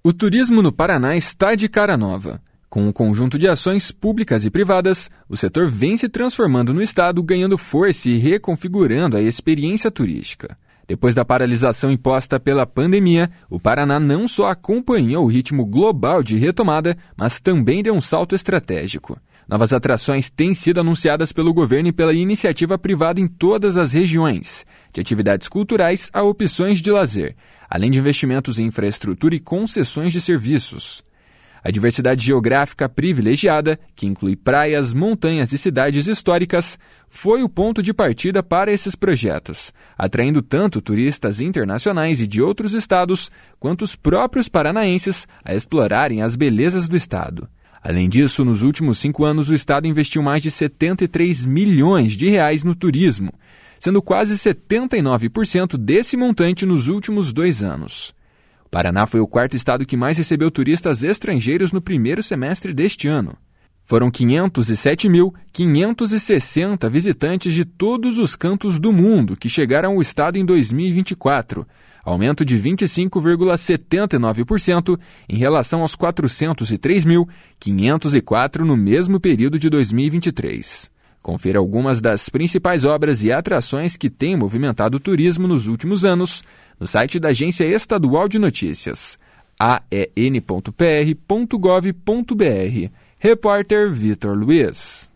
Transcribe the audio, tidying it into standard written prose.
O turismo no Paraná está de cara nova. Com um conjunto de ações públicas e privadas, o setor vem se transformando no estado, ganhando força e reconfigurando a experiência turística. Depois da paralisação imposta pela pandemia, o Paraná não só acompanhou o ritmo global de retomada, mas também deu um salto estratégico. Novas atrações têm sido anunciadas pelo governo e pela iniciativa privada em todas as regiões, de atividades culturais a opções de lazer, além de investimentos em infraestrutura e concessões de serviços. A diversidade geográfica privilegiada, que inclui praias, montanhas e cidades históricas, foi o ponto de partida para esses projetos, atraindo tanto turistas internacionais e de outros estados, quanto os próprios paranaenses a explorarem as belezas do estado. Além disso, nos últimos 5 anos, o estado investiu mais de 73 milhões de reais no turismo, sendo quase 79% desse montante nos últimos 2 anos. O Paraná foi o 4º estado que mais recebeu turistas estrangeiros no primeiro semestre deste ano. Foram 507.560 visitantes de todos os cantos do mundo que chegaram ao estado em 2024, aumento de 25,79% em relação aos 403.504 no mesmo período de 2023. Confira algumas das principais obras e atrações que têm movimentado o turismo nos últimos anos no site da Agência Estadual de Notícias, aen.pr.gov.br. Repórter Vitor Luiz.